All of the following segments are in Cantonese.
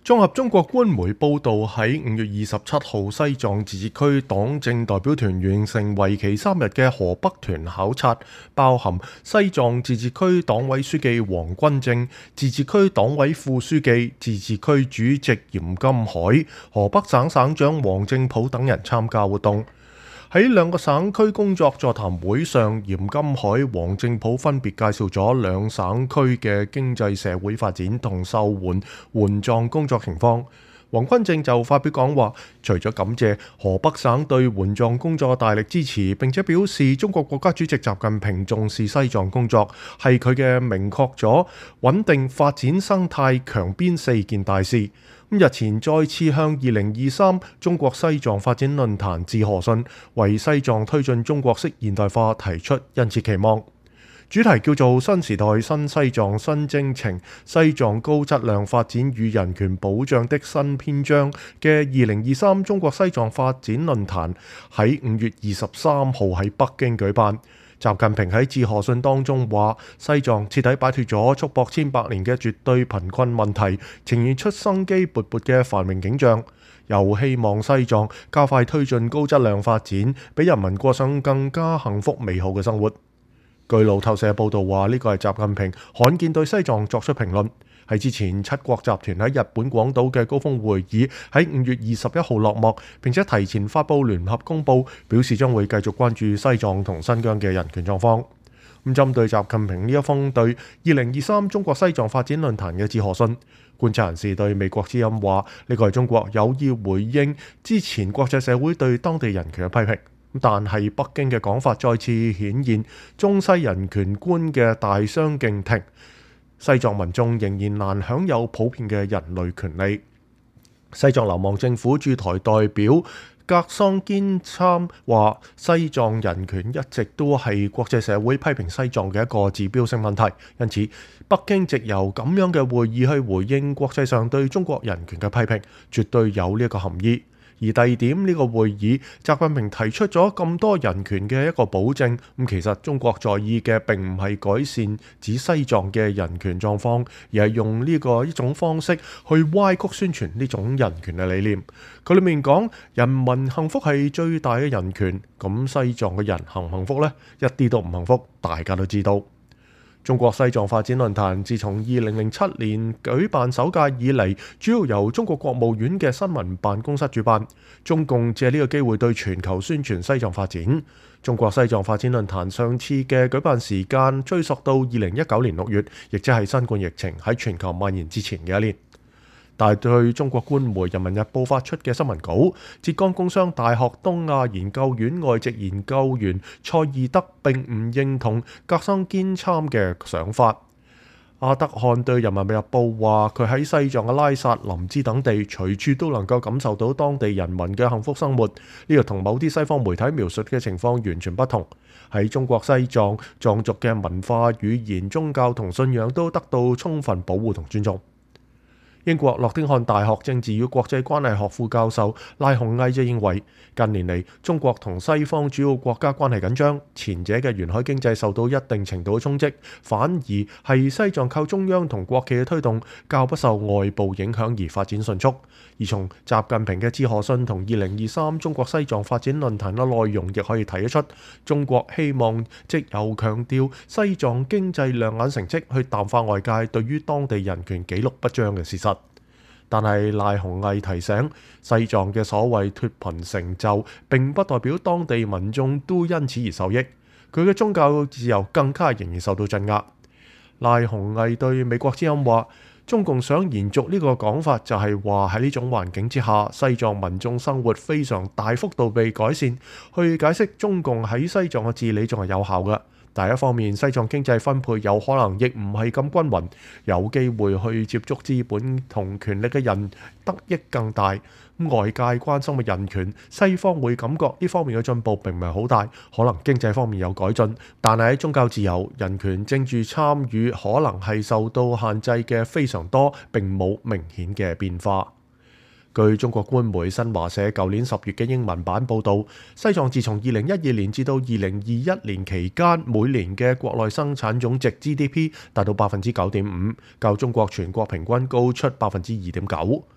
綜合中國官媒報導，喺5月27號，西藏自治區黨政代表團完成為期3日嘅河北團考察，包含西藏自治區黨委書記王軍正、自治區黨委副書記、自治區主席嚴金海、河北省省長王正普等人參加活動。喺兩個省區工作座談會上，嚴金海、王正普分別介紹咗兩省區嘅經濟社會發展同受援藏工作情況。王軍正就發表講話，除咗感謝河北省對援藏工作嘅大力支持，並且表示中國國家主席習近平重視西藏工作，係佢嘅明確咗穩定發展生態強邊4件大事。日前再次向2023中國西藏發展論壇致賀信，為西藏推進中國式現代化提出殷切期望。主題叫做新時代新西藏新征程，西藏高質量發展與人權保障的新篇章嘅2023中國西藏發展論壇喺5月23號喺北京舉辦。習近平喺致賀信當中話，西藏徹底擺脫咗束縛千百年嘅絕對貧困問題，呈現出生機勃勃嘅繁榮景象，又希望西藏加快推進高質量發展，俾人民過上更加幸福美好嘅生活。據路透社報道話，呢個係習近平罕見對西藏作出評論。喺之前7國集團喺日本廣島嘅高峰會議喺5月21號落幕，並且提前發布聯合公報，表示將會繼續關注西藏同新疆嘅人權狀況。針對習近平呢一封對2023中國西藏發展論壇嘅致賀信，觀察人士對美國之音話，呢個係中國有意回應之前國際社會對當地人權嘅批評。但係北京嘅講法再次顯現中西人權觀嘅大相徑庭，西藏民眾仍然難享有普遍嘅人類權利。西藏流亡政府駐台代表格桑堅參話，西藏人權一直都係國際社會批評西藏嘅一個指標性問題，因此北京藉由咁樣嘅會議去回應國際上對中國人權嘅批評，絕對有呢一個含義。而第二點，呢個會議，習近平提出咗咁多人權嘅一個保證，其實中國在意嘅並唔係改善指西藏嘅人權狀況，而係用一種方式去歪曲宣傳呢種人權嘅理念。佢裏面講人民幸福係最大嘅人權，咁西藏嘅人幸唔幸福呢？一啲都唔幸福，大家都知道。中國西藏發展論壇自從2007年舉辦首屆以嚟，主要由中國國務院嘅新聞辦公室主辦。中共借呢個機會對全球宣傳西藏發展。中國西藏發展論壇上次嘅舉辦時間追溯到2019年6月，亦即係新冠疫情喺全球蔓延之前嘅一年。但係對中國官媒《人民日報》發出嘅新聞稿，浙江工商大學東亞研究院外籍研究員蔡義德並唔認同格桑堅參嘅想法。阿德漢對《人民日報》話，佢喺西藏嘅拉薩、林芝等地，隨處都能夠感受到當地人民嘅幸福生活。呢個同某啲西方媒體描述嘅情況完全不同。喺中國西藏，藏族嘅文化、語言、宗教同信仰都得到充分保護同尊重。英國諾丁漢大學政治與國際關係學副教授賴鴻毅就認為，近年嚟中國同西方主要國家關係緊張，前者嘅沿海經濟受到一定程度嘅衝擊，反而係西藏靠中央同國企嘅推動，較不受外部影響而發展迅速。而從習近平嘅致賀信同2023中國西藏發展論壇嘅內容，亦可以睇得出，中國希望藉由強調西藏經濟亮眼成績，去淡化外界對於當地人權紀錄不彰嘅事實。但係賴鴻毅提醒，西藏嘅所謂脫貧成就並不代表當地民眾都因此而受益，佢嘅宗教自由更加仍然受到鎮壓。賴鴻毅對美國之音話，中共想延續呢個講法，就係話喺呢種環境之下，西藏民眾生活非常大幅度被改善，去解釋中共喺西藏嘅治理仲係有效嘅。第一方面，西藏經濟分配有可能亦唔係咁均勻，有機會去接觸資本同權力嘅人得益更大。外界關心嘅人權，西方會感覺呢方面嘅進步並唔係好大，可能經濟方面有改進，但係喺宗教自由、人權、政治參與可能係受到限制嘅非常多，並冇明顯嘅變化。據中國官媒新華社舊年10月嘅英文版報導，西藏自從2012年至到2021年期間，每年嘅國內生產總值 GDP 達到 9.5%，較中國全國平均高出 2.9%。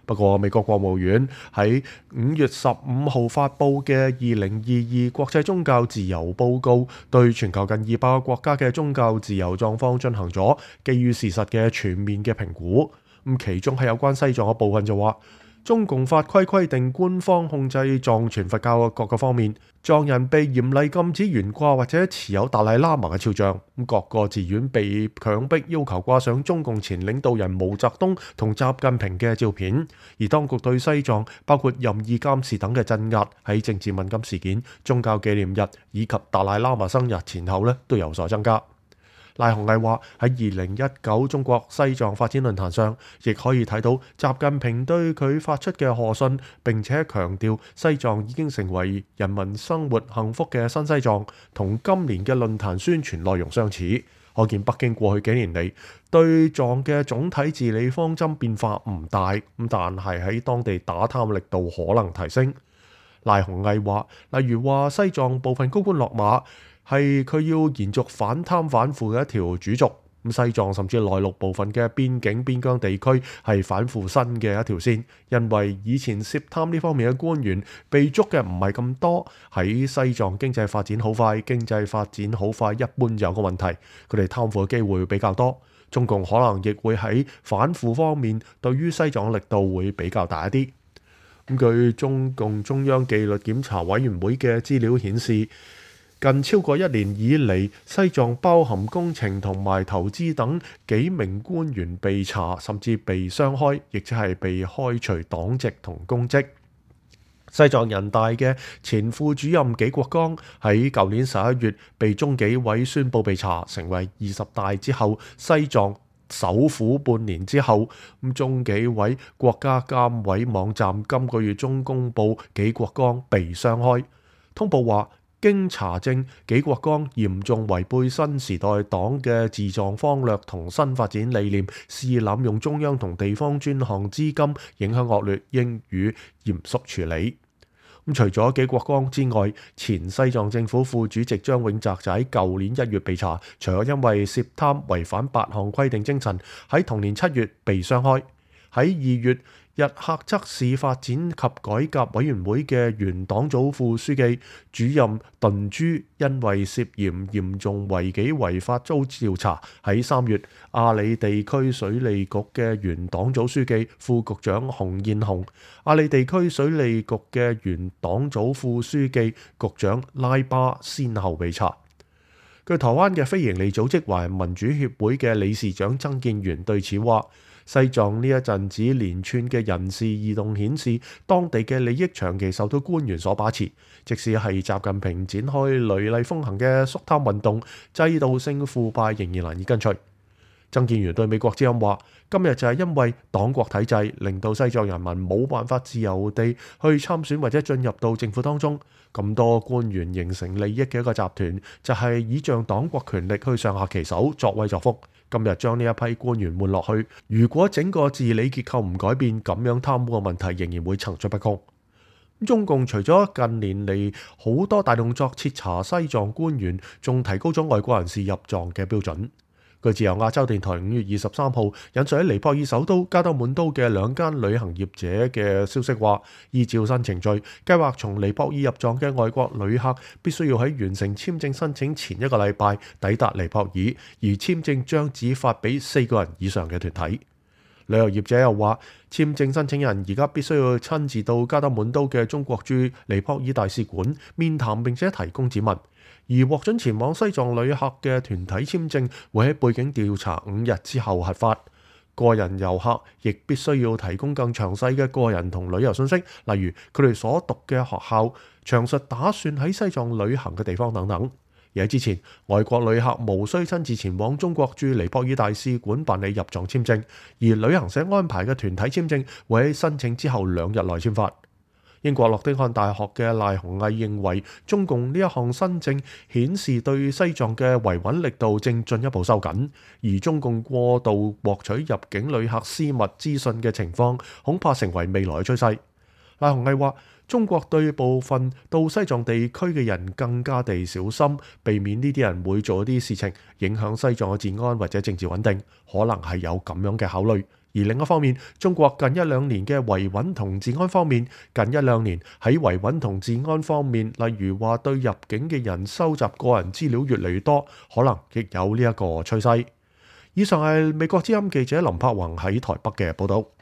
不過美國國務院喺5月15號發布嘅2022國際宗教自由報告，對全球近200個國家嘅宗教自由狀況進行咗基於事實嘅全面嘅評估。其中係有關西藏嘅部分就話，中共法規定官方控制藏傳佛教嘅各個方面，藏人被嚴厲禁止懸掛或者持有達賴喇嘛嘅肖像，各個寺院被強迫要求掛上中共前領導人毛澤東同習近平嘅照片，而當局對西藏包括任意監視等嘅鎮壓，喺政治敏感事件、宗教紀念日以及達賴喇嘛生日前後都有所增加。賴鴻毅話喺2019中國西藏發展論壇上，亦可以睇到習近平對佢發出嘅賀信，並且強調西藏已經成為人民生活幸福嘅新西藏，同今年嘅論壇宣傳內容相似。可見北京過去幾年嚟對藏嘅總體治理方針變化唔大，但係喺當地打貪力度可能提升。賴鴻毅話，例如話西藏部分高官落馬，係佢要延續反貪反腐嘅一條主軸。西藏甚至內陸部分嘅邊境邊疆地區係反腐新嘅一條線，因為以前涉貪呢方面嘅官員被捉嘅唔係咁多。喺西藏經濟發展好快，一般有個問題，佢哋貪腐嘅機會比較多。中共可能亦會喺反腐方面對於西藏力度會比較大一啲。據中共中央紀律檢查委員會嘅資料顯示，近超過1年以嚟，西藏包含工程同埋投資等幾名官員被查，甚至被雙開，亦即係被開除黨籍同公職。西藏人大嘅前副主任紀國剛喺舊年11月被中紀委宣布被查，成為20大之後西藏首苦半年之後，中紀委國家監委網站今個月中公布紀國剛被雙開。通報話，經查證，紀國剛嚴重違背新時代黨嘅治藏方略同新發展理念，肆意濫用中央同地方專項資金，影響惡劣，應予嚴肅處理。除咗紀國剛之外，前西藏政府副主席張永澤就喺舊年1月被查，除咗因為涉貪違反8項規定精神，喺同年7月被雙開。喺2月，日喀則市發展及改革委員會嘅原黨組副書記、主任頓珠因為涉嫌嚴重違紀違法遭調查。喺3月，阿里地區水利局嘅原黨組書記、副局長洪燕紅、阿里地區水利局嘅原黨組副書記、局長拉巴先後被查。據台灣嘅非營利組織華人民主協會嘅理事長曾建元對此話，西藏呢一陣子連串嘅人事異動顯示，當地嘅利益長期受到官員所把持。即使係習近平展開雷厲風行嘅肅貪運動，制度性腐敗仍然難以根除。曾建元對美國之音話，今日就係因為黨國體制令到西藏人民冇辦法自由地去參選或者進入到政府當中，咁多官員形成利益嘅一個集團，就係倚仗黨國權力去上下其手，作威作福。今日將呢一批官員換落去，如果整個治理結構唔改變，咁樣貪污嘅問題仍然會層出不窮。中共除咗近年嚟好多大動作徹查西藏官員，仲提高咗外國人士入藏嘅標準。據自由亞洲電台5月23號引述喺尼泊爾首都加德滿都嘅2間旅行業者嘅消息話，依照新程序，計劃從尼泊爾入藏嘅外國旅客必須要喺完成簽證申請前1個禮拜抵達尼泊爾，而簽證將只發俾4個人以上嘅團體。旅遊業者又話，簽證申請人而家必須要親自到加德滿都嘅中國駐尼泊爾大使館面談，並且提供指紋。而獲准前往西藏旅客嘅團體簽證會喺背景調查5日之後核發。個人遊客亦必須要提供更詳細嘅個人同旅遊信息，例如佢哋所讀嘅學校、詳述打算喺西藏旅行嘅地方等等。而喺之前，外國旅客無需親自前往中國駐尼泊爾大使館辦理入藏簽證，而旅行社安排嘅團體簽證會喺申請之後2日內簽發。英國諾丁漢大學嘅賴鴻毅認為，中共呢一項新政顯示對西藏嘅維穩力度正進一步收緊，而中共過度獲取入境旅客私密資訊嘅情況，恐怕成為未來嘅趨勢。賴鴻毅話，中國對部分到西藏地區嘅人更加地小心，避免呢啲人會做一啲事情影響西藏嘅治安或者政治穩定，可能係有咁樣嘅考慮。 而另一方面，中國近一兩年嘅維穩同治安方面，近一兩年喺維穩同治安方面，例如話對入境嘅人收集個人資料越嚟越多，可能亦有呢一個趨勢。以上係美國之音記者林柏宏喺台北嘅報導。